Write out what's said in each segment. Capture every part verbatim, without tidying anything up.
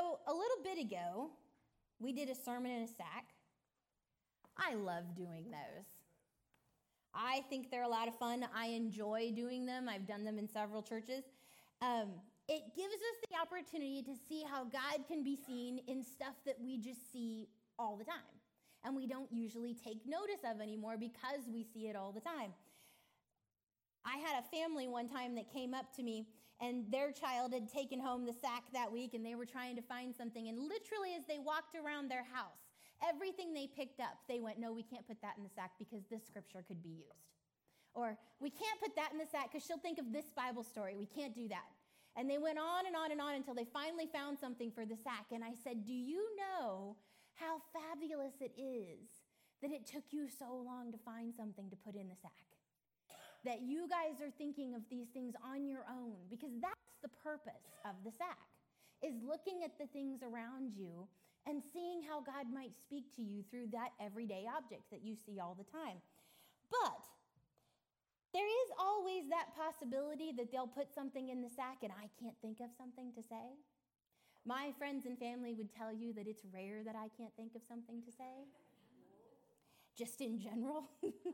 So a little bit ago, we did a sermon in a sack. I love doing those. I think they're a lot of fun. I enjoy doing them. I've done them in several churches. Um, it gives us the opportunity to see how God can be seen in stuff that we just see all the time. And we don't usually take notice of anymore because we see it all the time. I had a family one time that came up to me, and their child had taken home the sack that week, and they were trying to find something. And literally, as they walked around their house, everything they picked up, they went, no, we can't put that in the sack because this scripture could be used. Or, we can't put that in the sack because she'll think of this Bible story. We can't do that. And they went on and on and on until they finally found something for the sack. And I said, do you know how fabulous it is that it took you so long to find something to put in the sack? That you guys are thinking of these things on your own, because that's the purpose of the sack, is looking at the things around you and seeing how God might speak to you through that everyday object that you see all the time. But there is always that possibility that they'll put something in the sack and I can't think of something to say. My friends and family would tell you that it's rare that I can't think of something to say, just in general.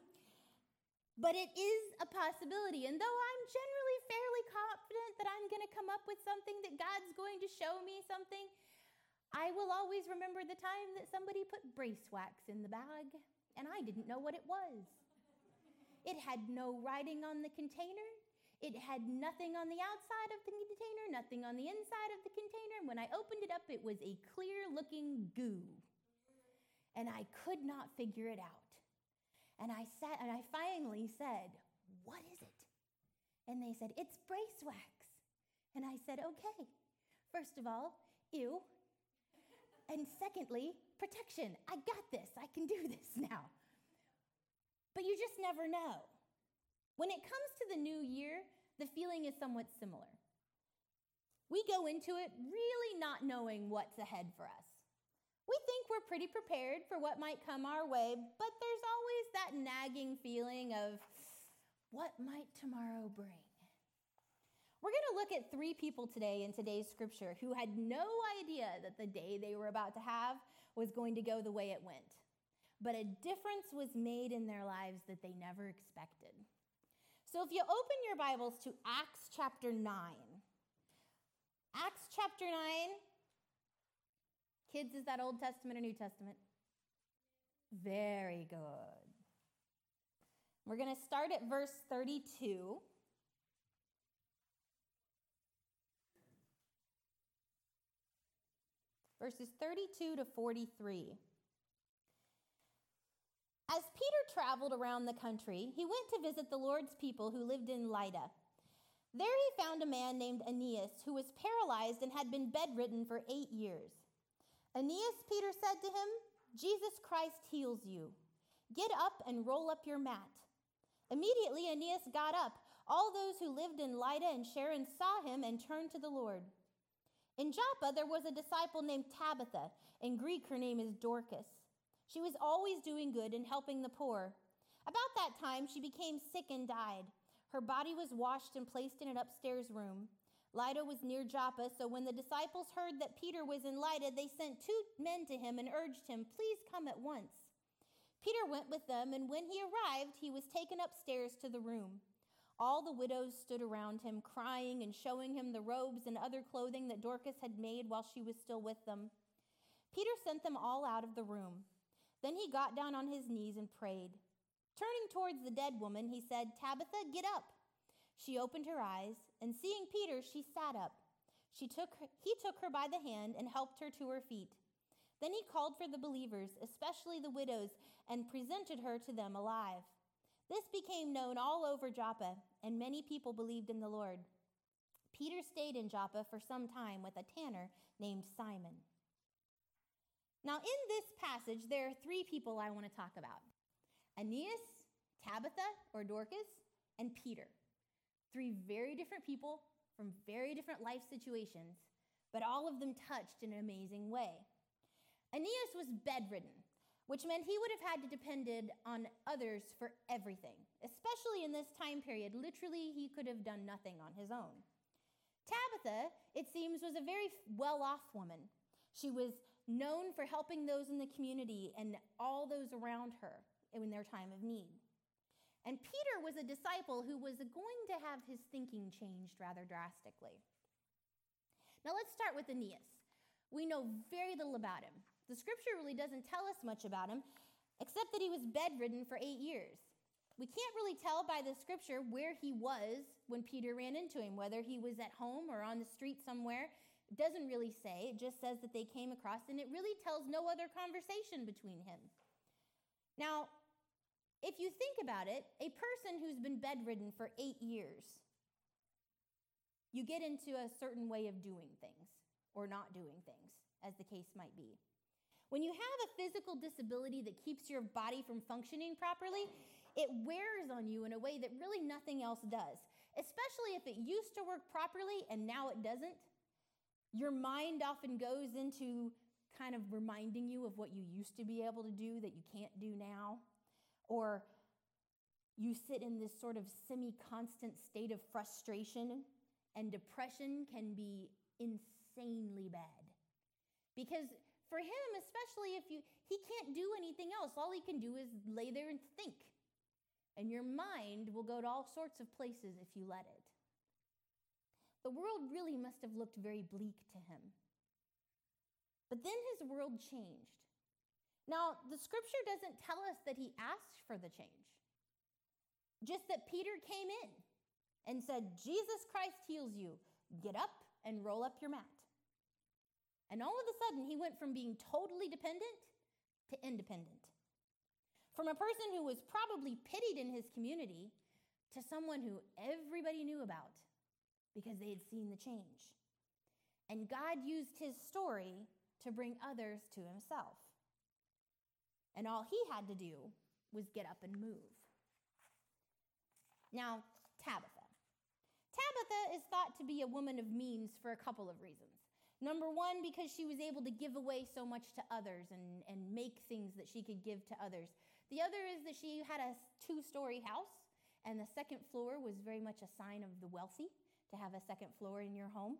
But it is a possibility. And though I'm generally fairly confident that I'm going to come up with something, that God's going to show me something, I will always remember the time that somebody put brace wax in the bag, and I didn't know what it was. It had no writing on the container. It had nothing on the outside of the container, nothing on the inside of the container. And when I opened it up, it was a clear-looking goo. And I could not figure it out. And I sat and I finally said, what is it? And they said, it's brace wax. And I said, okay. First of all, ew. And secondly, protection. I got this. I can do this now. But you just never know. When it comes to the new year, the feeling is somewhat similar. We go into it really not knowing what's ahead for us. We think we're pretty prepared for what might come our way, but there's always that nagging feeling of, what might tomorrow bring? We're going to look at three people today in today's scripture who had no idea that the day they were about to have was going to go the way it went. But a difference was made in their lives that they never expected. So if you open your Bibles to Acts chapter nine. Acts chapter nine. Kids, is that Old Testament or New Testament? Very good. We're going to start at verse thirty-two. Verses thirty-two to forty-three. As Peter traveled around the country, he went to visit the Lord's people who lived in Lydda. There he found a man named Aeneas who was paralyzed and had been bedridden for eight years. Aeneas, Peter said to him, Jesus Christ heals you. Get up and roll up your mat. Immediately Aeneas got up. All those who lived in Lydda and Sharon saw him and turned to the Lord. In Joppa there was a disciple named Tabitha. In Greek her name is Dorcas. She was always doing good and helping the poor. About that time she became sick and died. Her body was washed and placed in an upstairs room. Lydda was near Joppa, so when the disciples heard that Peter was in Lydda, they sent two men to him and urged him, please come at once. Peter went with them, and when he arrived, he was taken upstairs to the room. All the widows stood around him, crying and showing him the robes and other clothing that Dorcas had made while she was still with them. Peter sent them all out of the room. Then he got down on his knees and prayed. Turning towards the dead woman, he said, Tabitha, get up. She opened her eyes, and seeing Peter, she sat up. She took her, he took her by the hand and helped her to her feet. Then he called for the believers, especially the widows, and presented her to them alive. This became known all over Joppa, and many people believed in the Lord. Peter stayed in Joppa for some time with a tanner named Simon. Now, in this passage, there are three people I want to talk about. Aeneas, Tabitha, or Dorcas, and Peter. Three very different people from very different life situations, but all of them touched in an amazing way. Aeneas was bedridden, which meant he would have had to depend on others for everything, especially in this time period. Literally, he could have done nothing on his own. Tabitha, it seems, was a very well-off woman. She was known for helping those in the community and all those around her in their time of need. And Peter was a disciple who was going to have his thinking changed rather drastically. Now let's start with Aeneas. We know very little about him. The scripture really doesn't tell us much about him, except that he was bedridden for eight years. We can't really tell by the scripture where he was when Peter ran into him, whether he was at home or on the street somewhere. It doesn't really say. It just says that they came across, and it really tells no other conversation between him. Now, if you think about it, a person who's been bedridden for eight years, you get into a certain way of doing things or not doing things, as the case might be. When you have a physical disability that keeps your body from functioning properly, it wears on you in a way that really nothing else does, especially if it used to work properly and now it doesn't. Your mind often goes into kind of reminding you of what you used to be able to do that you can't do now. Or you sit in this sort of semi-constant state of frustration, and depression can be insanely bad. Because for him, especially if you, he can't do anything else. All he can do is lay there and think. And your mind will go to all sorts of places if you let it. The world really must have looked very bleak to him. But then his world changed. Now, the scripture doesn't tell us that he asked for the change. Just that Peter came in and said, Jesus Christ heals you. Get up and roll up your mat. And all of a sudden, he went from being totally dependent to independent. From a person who was probably pitied in his community to someone who everybody knew about because they had seen the change. And God used his story to bring others to himself. And all he had to do was get up and move. Now, Tabitha. Tabitha is thought to be a woman of means for a couple of reasons. Number one, because she was able to give away so much to others and, and make things that she could give to others. The other is that she had a two-story house, and the second floor was very much a sign of the wealthy, to have a second floor in your home.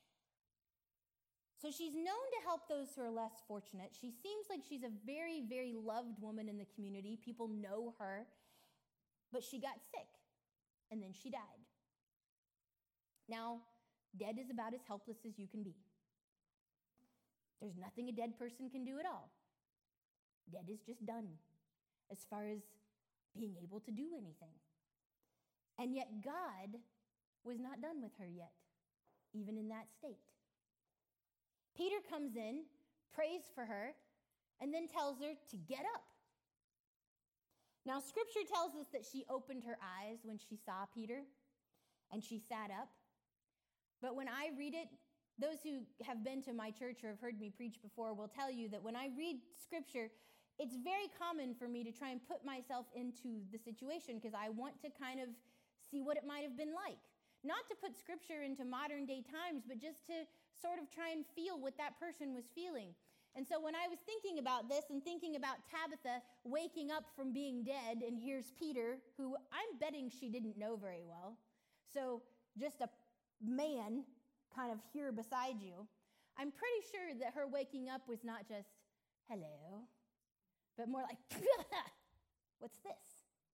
So she's known to help those who are less fortunate. She seems like she's a very, very loved woman in the community. People know her. But she got sick, and then she died. Now, dead is about as helpless as you can be. There's nothing a dead person can do at all. Dead is just done as far as being able to do anything. And yet God was not done with her yet, even in that state. Peter comes in, prays for her, and then tells her to get up. Now, scripture tells us that she opened her eyes when she saw Peter, and she sat up. But when I read it, those who have been to my church or have heard me preach before will tell you that when I read scripture, it's very common for me to try and put myself into the situation because I want to kind of see what it might have been like. Not to put scripture into modern day times, but just to sort of try and feel what that person was feeling. And so when I was thinking about this and thinking about Tabitha waking up from being dead, and here's Peter, who I'm betting she didn't know very well. So just a man kind of here beside you. I'm pretty sure that her waking up was not just, hello, but more like, what's this?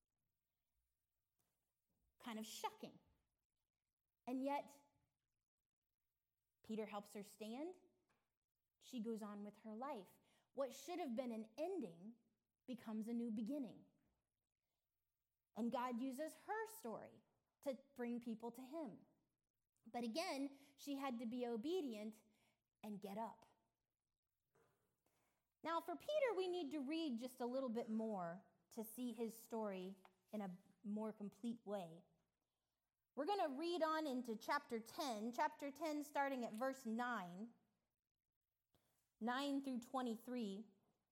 Kind of shocking. And yet, Peter helps her stand. She goes on with her life. What should have been an ending becomes a new beginning. And God uses her story to bring people to him. But again, she had to be obedient and get up. Now, for Peter, we need to read just a little bit more to see his story in a more complete way. We're going to read on into chapter ten, chapter ten starting at verse nine, nine through twenty-three.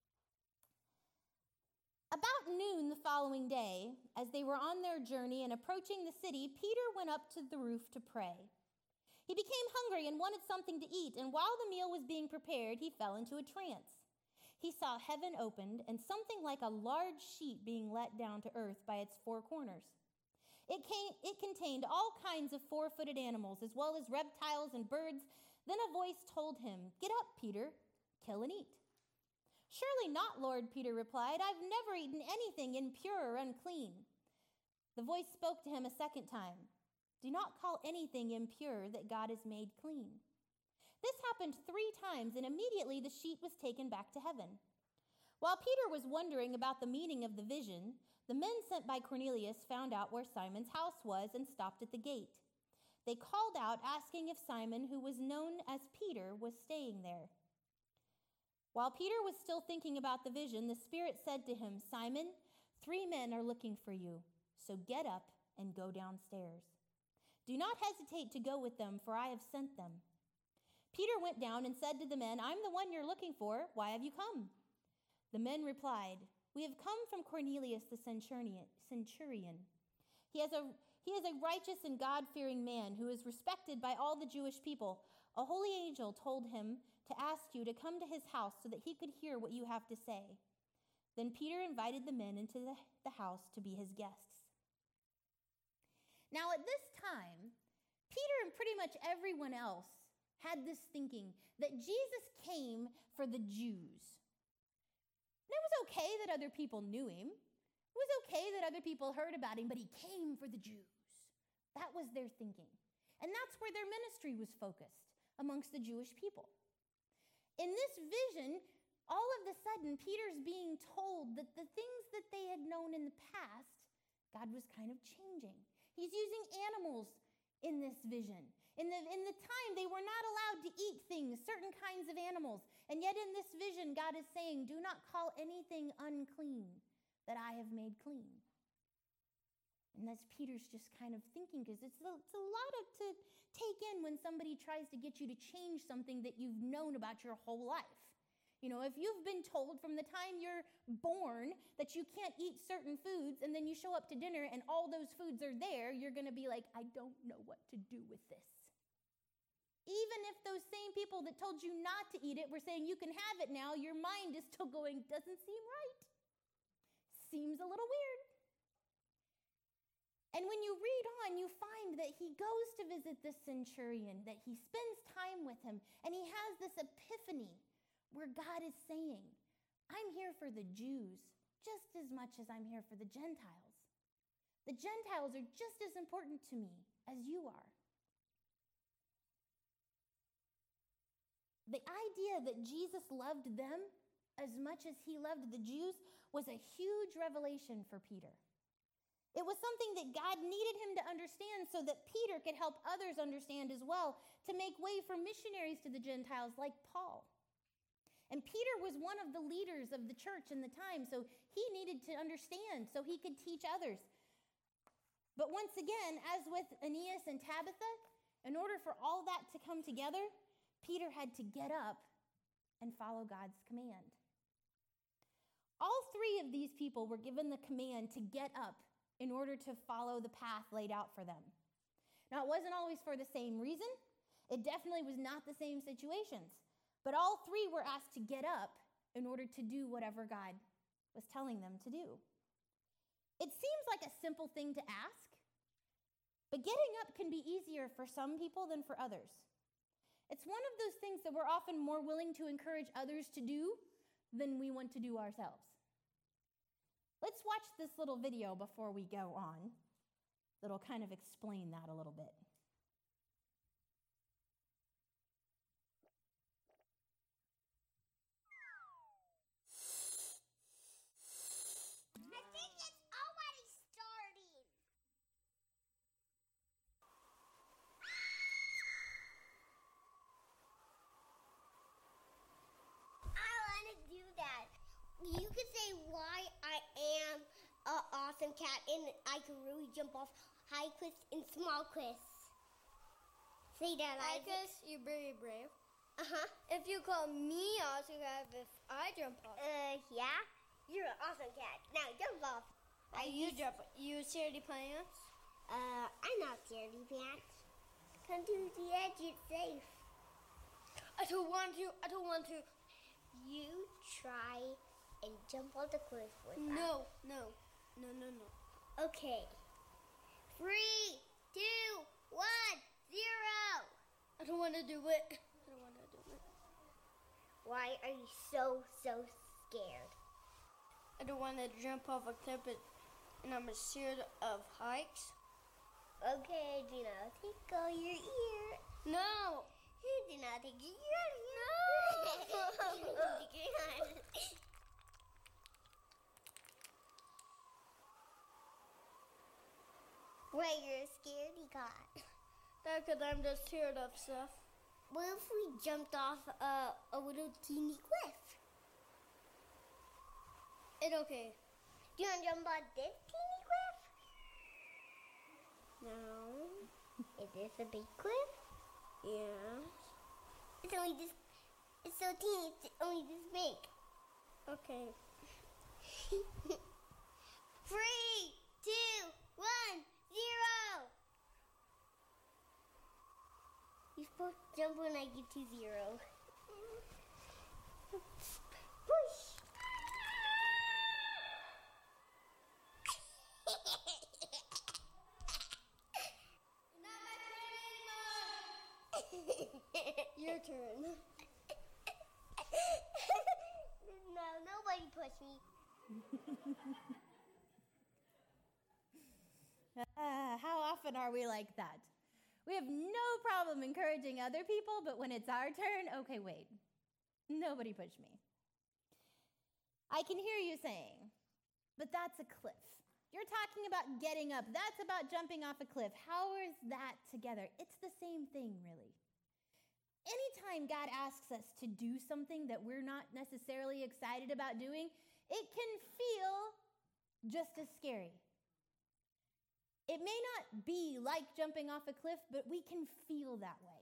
About noon the following day, as they were on their journey and approaching the city, Peter went up to the roof to pray. He became hungry and wanted something to eat, and while the meal was being prepared, he fell into a trance. He saw heaven opened and something like a large sheet being let down to earth by its four corners. It, came, it contained all kinds of four-footed animals, as well as reptiles and birds. Then a voice told him, "Get up, Peter. kill and eat." "Surely not, Lord," Peter replied. "I've never eaten anything impure or unclean." The voice spoke to him a second time. "Do not call anything impure that God has made clean." This happened three times, and immediately the sheet was taken back to heaven. While Peter was wondering about the meaning of the vision, the men sent by Cornelius found out where Simon's house was and stopped at the gate. They called out, asking if Simon, who was known as Peter, was staying there. While Peter was still thinking about the vision, the Spirit said to him, "Simon, three men are looking for you, so get up and go downstairs. Do not hesitate to go with them, for I have sent them." Peter went down and said to the men, "I'm the one you're looking for. Why have you come?" The men replied, "We have come from Cornelius the centurion. centurion. He, has a, he is a righteous and God-fearing man who is respected by all the Jewish people. A holy angel told him to ask you to come to his house so that he could hear what you have to say." Then Peter invited the men into the, the house to be his guests. Now at this time, Peter and pretty much everyone else had this thinking that Jesus came for the Jews. And it was okay that other people knew him. It was okay that other people heard about him, but he came for the Jews. That was their thinking. And that's where their ministry was focused, amongst the Jewish people. In this vision, all of a sudden, Peter's being told that the things that they had known in the past, God was kind of changing. He's using animals in this vision. In the, in the time, they were not allowed to eat things, certain kinds of animals. And yet in this vision, God is saying, "Do not call anything unclean that I have made clean." And that's Peter's just kind of thinking, because it's a, it's a lot of, to take in when somebody tries to get you to change something that you've known about your whole life. You know, if you've been told from the time you're born that you can't eat certain foods, and then you show up to dinner and all those foods are there, you're going to be like, "I don't know what to do with this." Even if those same people that told you not to eat it were saying you can have it now, your mind is still going, "Doesn't seem right. Seems a little weird." And when you read on, you find that he goes to visit this centurion, that he spends time with him, and he has this epiphany where God is saying, "I'm here for the Jews just as much as I'm here for the Gentiles. The Gentiles are just as important to me as you are." The idea that Jesus loved them as much as he loved the Jews was a huge revelation for Peter. It was something that God needed him to understand so that Peter could help others understand as well, to make way for missionaries to the Gentiles like Paul. And Peter was one of the leaders of the church in the time, so he needed to understand so he could teach others. But once again, as with Aeneas and Tabitha, in order for all that to come together, Peter had to get up and follow God's command. All three of these people were given the command to get up in order to follow the path laid out for them. Now, it wasn't always for the same reason. It definitely was not the same situations. But all three were asked to get up in order to do whatever God was telling them to do. It seems like a simple thing to ask, but getting up can be easier for some people than for others. It's one of those things that we're often more willing to encourage others to do than we want to do ourselves. Let's watch this little video before we go on that'll kind of explain that a little bit. I think it's already starting. I want to do that. You could say why I am an awesome cat, and I can really jump off high cliffs and small cliffs. Say that, I Isaac. guess you're very brave. Uh-huh. If you call me awesome cat, if I jump off, Uh, yeah? You're an awesome cat. Now jump off. I you jump. You scaredy pants? Uh, I'm not scaredy pants. Come to the edge, it's safe. I don't want to. I don't want to. You try and jump off the cliff with us. No, no, no, no, no. Okay. Three, two, one, zero. I don't want to do it. I don't want to do it. Why are you so, so scared? I don't want to jump off a cliff, and I'm scared of heights. Okay, do not take all your ear. No! Do not take your ear. No! Why you're a scaredy cat? That's because I'm just scared of stuff. What if we jumped off a, a little teeny cliff? It's okay. Do you want to jump on this teeny cliff? No. Is this a big cliff? Yeah. It's only this, it's so teeny, it's only this big. Okay. Three, two, one, zero. You're supposed to jump when I give you zero. Push. Your turn. No, nobody push me. Uh, how often are we like that? We have no problem encouraging other people, but when it's our turn, okay, wait. Nobody push me. I can hear you saying, but that's a cliff. You're talking about getting up. That's about jumping off a cliff. How is that together? It's the same thing, really. Anytime God asks us to do something that we're not necessarily excited about doing, it can feel just as scary. It may not be like jumping off a cliff, but we can feel that way.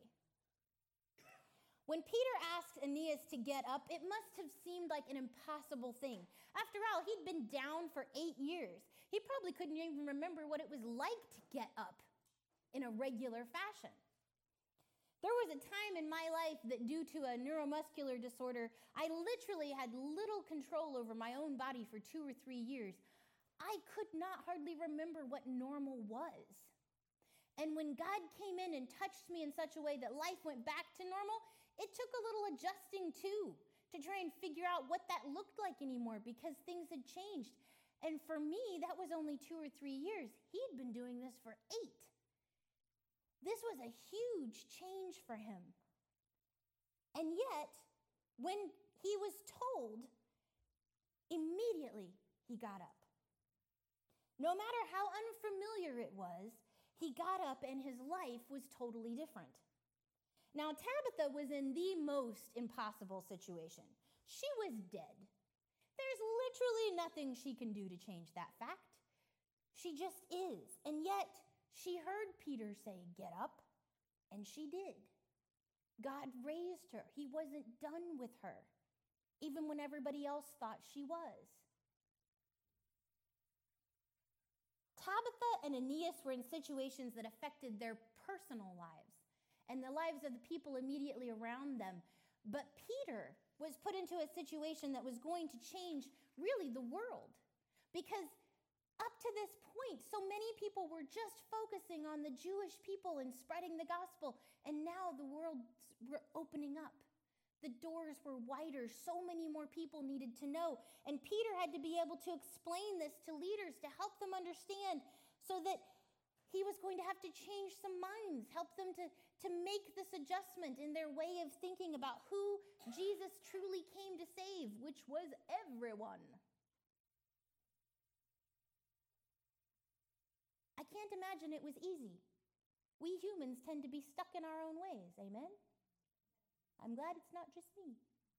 When Peter asked Aeneas to get up, it must have seemed like an impossible thing. After all, he'd been down for eight years. He probably couldn't even remember what it was like to get up in a regular fashion. There was a time in my life that due to a neuromuscular disorder, I literally had little control over my own body for two or three years. I could not hardly remember what normal was. And when God came in and touched me in such a way that life went back to normal, it took a little adjusting too, to try and figure out what that looked like anymore because things had changed. And for me, that was only two or three years. He'd been doing this for eight. This was a huge change for him. And yet, when he was told, immediately he got up. No matter how unfamiliar it was, he got up and his life was totally different. Now, Tabitha was in the most impossible situation. She was dead. There's literally nothing she can do to change that fact. She just is. And yet, she heard Peter say, "Get up," and she did. God raised her. He wasn't done with her, even when everybody else thought she was. Tabitha and Aeneas were in situations that affected their personal lives and the lives of the people immediately around them. But Peter was put into a situation that was going to change really the world. Because up to this point, so many people were just focusing on the Jewish people and spreading the gospel. And now the world were opening up. The doors were wider. So many more people needed to know. And Peter had to be able to explain this to leaders to help them understand so that he was going to have to change some minds, help them to, to make this adjustment in their way of thinking about who Jesus truly came to save, which was everyone. I can't imagine it was easy. We humans tend to be stuck in our own ways, amen? I'm glad it's not just me.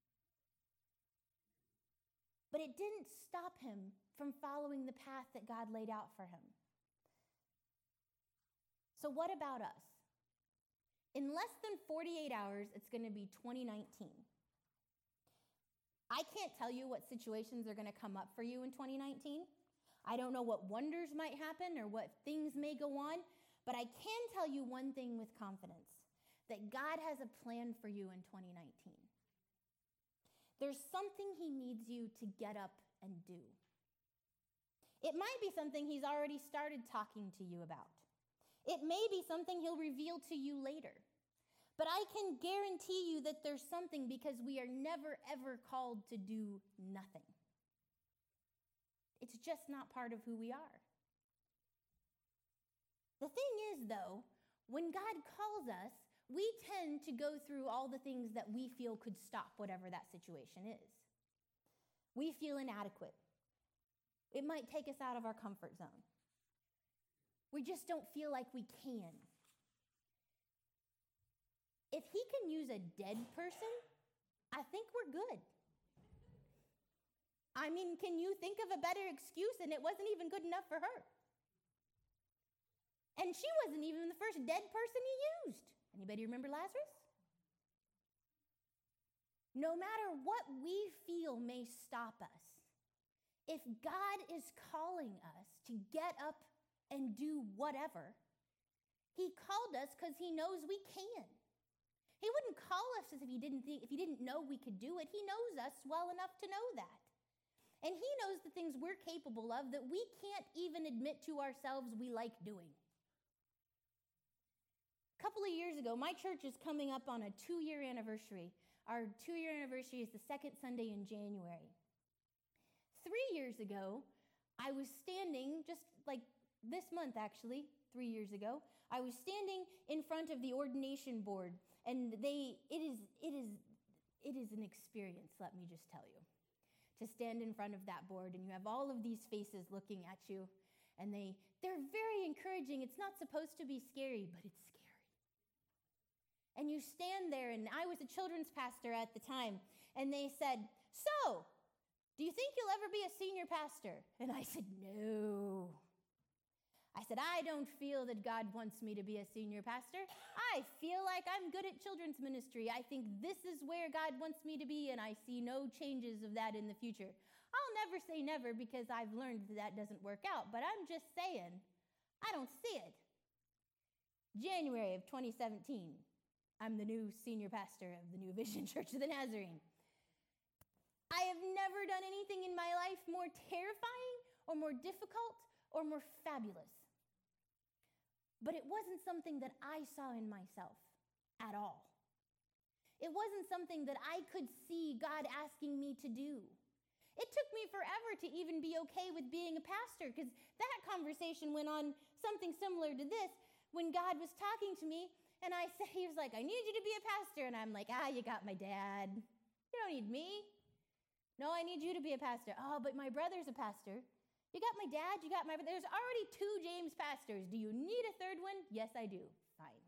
But it didn't stop him from following the path that God laid out for him. So what about us? In less than forty-eight hours, it's going to be twenty nineteen. I can't tell you what situations are going to come up for you in twenty nineteen. I don't know what wonders might happen or what things may go on, but I can tell you one thing with confidence, that God has a plan for you in twenty nineteen. There's something he needs you to get up and do. It might be something he's already started talking to you about. It may be something he'll reveal to you later. But I can guarantee you that there's something, because we are never, ever called to do nothing. It's just not part of who we are. The thing is, though, when God calls us, we tend to go through all the things that we feel could stop whatever that situation is. We feel inadequate. It might take us out of our comfort zone. We just don't feel like we can. If he can use a dead person, I think we're good. I mean, can you think of a better excuse? And it wasn't even good enough for her. And she wasn't even the first dead person he used. Anybody remember Lazarus? No matter what we feel may stop us, if God is calling us to get up and do whatever, he called us because he knows we can. He wouldn't call us as if he didn't think, if he didn't know we could do it. He knows us well enough to know that. And he knows the things we're capable of that we can't even admit to ourselves we like doing. A couple of years ago, my church is coming up on a two-year anniversary. Our two-year anniversary is the second Sunday in January. Three years ago, I was standing, just like this month actually, three years ago, I was standing in front of the ordination board, and they, it is, it is, it is an experience, let me just tell you, to stand in front of that board, and you have all of these faces looking at you, and they, they're very encouraging. It's not supposed to be scary, but it's scary. And you stand there, and I was a children's pastor at the time, and they said, "So, do you think you'll ever be a senior pastor?" And I said, "No." I said, "I don't feel that God wants me to be a senior pastor. I feel like I'm good at children's ministry. I think this is where God wants me to be, and I see no changes of that in the future." I'll never say never, because I've learned that that doesn't work out, but I'm just saying, I don't see it. January of twenty seventeen. I'm the new senior pastor of the New Vision Church of the Nazarene. I have never done anything in my life more terrifying or more difficult or more fabulous. But it wasn't something that I saw in myself at all. It wasn't something that I could see God asking me to do. It took me forever to even be okay with being a pastor, because that conversation went on something similar to this when God was talking to me. And I said, he was like, "I need you to be a pastor." And I'm like, "Ah, you got my dad. You don't need me." "No, I need you to be a pastor." "Oh, but my brother's a pastor." "You got my dad, you got my, there's already two James pastors. Do you need a third one?" "Yes, I do." "Fine."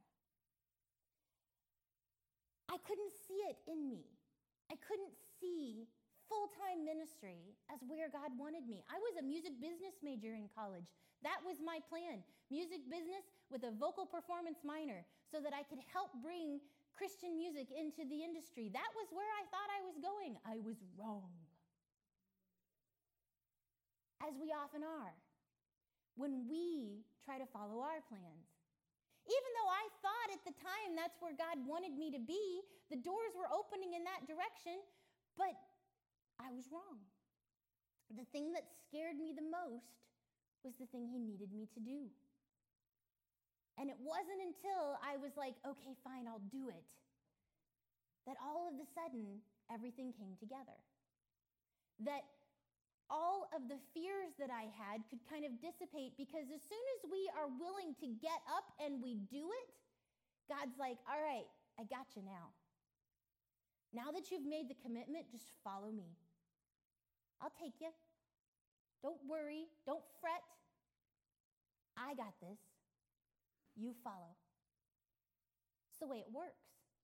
I couldn't see it in me. I couldn't see full-time ministry as where God wanted me. I was a music business major in college. That was my plan. Music business with a vocal performance minor, so that I could help bring Christian music into the industry. That was where I thought I was going. I was wrong. As we often are, when we try to follow our plans. Even though I thought at the time that's where God wanted me to be, the doors were opening in that direction, but I was wrong. The thing that scared me the most was the thing he needed me to do. And it wasn't until I was like, "Okay, fine, I'll do it," that all of a sudden, everything came together. That all of the fears that I had could kind of dissipate, because as soon as we are willing to get up and we do it, God's like, "All right, I got you now. Now that you've made the commitment, just follow me. I'll take you. Don't worry, don't fret. I got this. You follow." It's the way it works.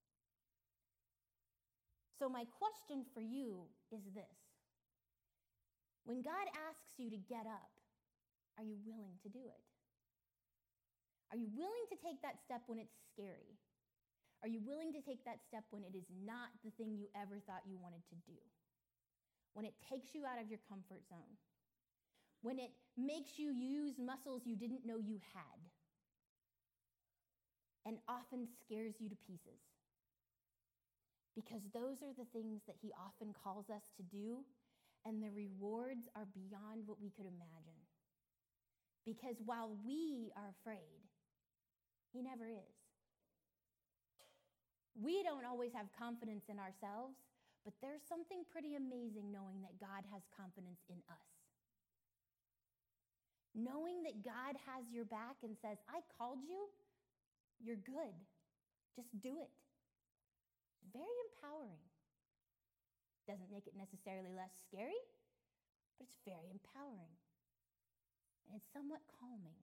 So my question for you is this. When God asks you to get up, are you willing to do it? Are you willing to take that step when it's scary? Are you willing to take that step when it is not the thing you ever thought you wanted to do? When it takes you out of your comfort zone? When it makes you use muscles you didn't know you had? And often scares you to pieces. Because those are the things that he often calls us to do, and the rewards are beyond what we could imagine. Because while we are afraid, he never is. We don't always have confidence in ourselves, but there's something pretty amazing knowing that God has confidence in us. Knowing that God has your back and says, I called you, you're good. Just do it. Very empowering. Doesn't make it necessarily less scary, but it's very empowering. And it's somewhat calming.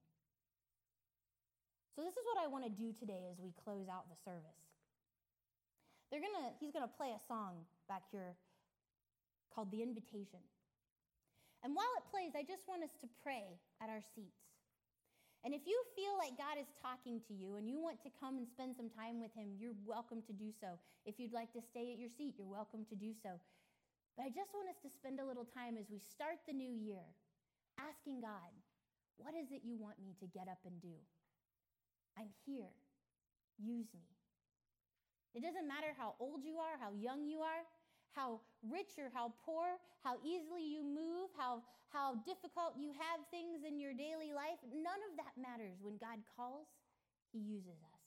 So this is what I want to do today as we close out the service. They're gonna, he's going to play a song back here called The Invitation. And while it plays, I just want us to pray at our seats. And if you feel like God is talking to you and you want to come and spend some time with him, you're welcome to do so. If you'd like to stay at your seat, you're welcome to do so. But I just want us to spend a little time as we start the new year asking God, what is it you want me to get up and do? I'm here. Use me. It doesn't matter how old you are, how young you are, how rich or how poor, how easily you move, how, how difficult you have things in your daily life. None of that matters. When God calls, he uses us.